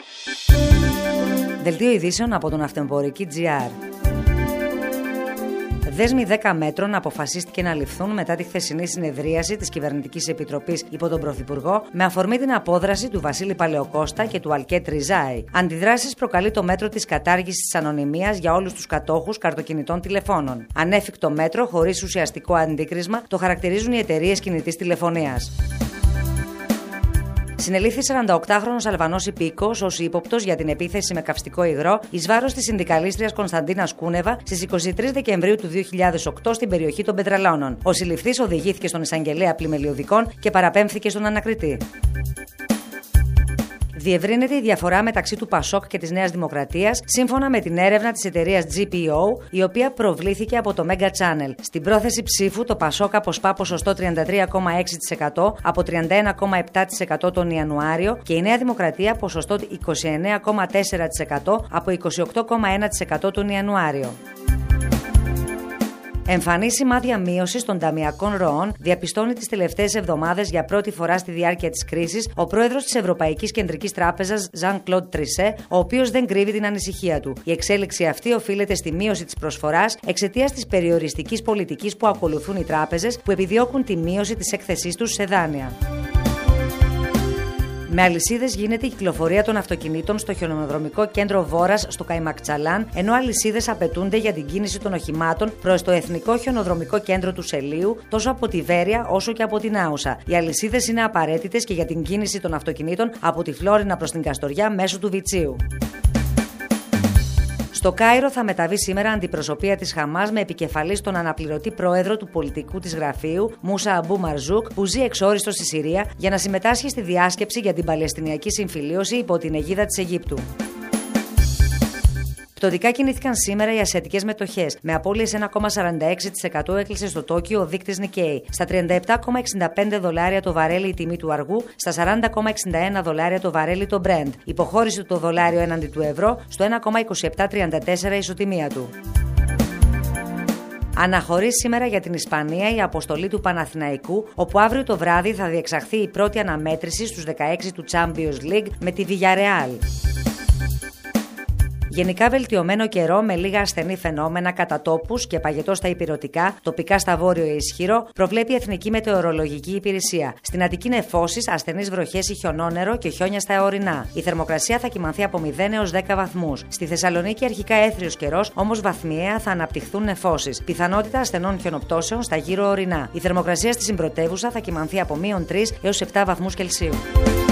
Δελτίο ειδήσεων από τον Αυτοεμπορική.gr. Δέσμοι 10 μέτρων αποφασίστηκε να ληφθούν μετά τη χθεσινή συνεδρίαση της Κυβερνητικής Επιτροπής υπό τον Πρωθυπουργό με αφορμή την απόδραση του Βασίλη Παλαιοκώστα και του Αλκέτ Ριζάη. Αντιδράσεις προκαλεί το μέτρο της κατάργησης της ανωνυμίας για όλους τους κατόχους καρτοκινητών τηλεφώνων. Ανέφικτο μέτρο χωρίς ουσιαστικό αντίκρισμα το χαρακτηρίζουν οι εταιρείες κινητής τηλεφωνίας. Συνελήφθη 48χρονος Αλβανός υπήκοος ως ύποπτος για την επίθεση με καυστικό υγρό εις βάρος της συνδικαλίστριας Κωνσταντίνας Κούνεβα στις 23 Δεκεμβρίου του 2008 στην περιοχή των Πετραλώνων. Ο συλληφθής οδηγήθηκε στον εισαγγελέα πλημελιωδικών και παραπέμφθηκε στον ανακριτή. Διευρύνεται η διαφορά μεταξύ του Πασόκ και της Νέας Δημοκρατίας, σύμφωνα με την έρευνα της εταιρείας GPO, η οποία προβλήθηκε από το Mega Channel. Στην πρόθεση ψήφου, το Πασόκ αποσπά ποσοστό 33,6% από 31,7% τον Ιανουάριο και η Νέα Δημοκρατία ποσοστό 29,4% από 28,1% τον Ιανουάριο. Εμφανή σημάδια μείωσης των ταμειακών ροών διαπιστώνει τις τελευταίες εβδομάδες για πρώτη φορά στη διάρκεια της κρίσης ο πρόεδρος της Ευρωπαϊκής Κεντρικής Τράπεζας, Jean-Claude Trichet, ο οποίος δεν κρύβει την ανησυχία του. Η εξέλιξη αυτή οφείλεται στη μείωση της προσφοράς εξαιτίας της περιοριστικής πολιτικής που ακολουθούν οι τράπεζες που επιδιώκουν τη μείωση της έκθεσής τους σε δάνεια. Με αλυσίδες γίνεται η κυκλοφορία των αυτοκινήτων στο χιονοδρομικό κέντρο Βόρας στο Καϊμακτσαλάν, ενώ αλυσίδες απαιτούνται για την κίνηση των οχημάτων προς το Εθνικό Χιονοδρομικό Κέντρο του Σελείου, τόσο από τη Βέρεια όσο και από την Άουσα. Οι αλυσίδες είναι απαραίτητες και για την κίνηση των αυτοκινήτων από τη Φλόρινα προς την Καστοριά μέσω του Βιτσίου. Στο Κάιρο θα μεταβεί σήμερα αντιπροσωπεία της Χαμάς με επικεφαλής τον αναπληρωτή πρόεδρο του πολιτικού της γραφείου, Μούσα Αμπού Μαρζούκ, που ζει εξόριστο στη Συρία, για να συμμετάσχει στη διάσκεψη για την Παλαιστινιακή Συμφιλίωση υπό την αιγίδα της Αιγύπτου. Πτωτικά κινήθηκαν σήμερα οι ασιατικές μετοχές. Με απώλειες 1,46% έκλεισε στο Τόκιο ο δείκτης Nikkei. Στα $37,65 το βαρέλι η τιμή του αργού, στα $40,61 το βαρέλι το Brent. Υποχώρησε το δολάριο έναντι του ευρώ στο 1,2734 ισοτιμία του. Αναχωρεί σήμερα για την Ισπανία η αποστολή του Παναθηναϊκού, όπου αύριο το βράδυ θα διεξαχθεί η πρώτη αναμέτρηση στους 16 του Champions League με τη Villarreal. Γενικά βελτιωμένο καιρό με λίγα ασθενή φαινόμενα κατά τόπους και παγετό στα ηπειρωτικά, τοπικά στα βόρειο ισχύρο, προβλέπει η Εθνική Μετεωρολογική Υπηρεσία. Στην Αττική νεφώσεις, ασθενείς βροχές ή χιονόνερο και χιόνια στα ορεινά. Η θερμοκρασία θα κυμανθεί από 0 έως 10 βαθμούς. Στη Θεσσαλονίκη αρχικά έθριος καιρός, όμως βαθμιαία θα αναπτυχθούν νεφώσεις. Πιθανότητα ασθενών χιονοπτώσεων στα γύρω ορεινά. Η θερμοκρασία στη συμπρωτεύουσα θα κυμανθεί από -3 έως 7 βαθμούς Κελσίου.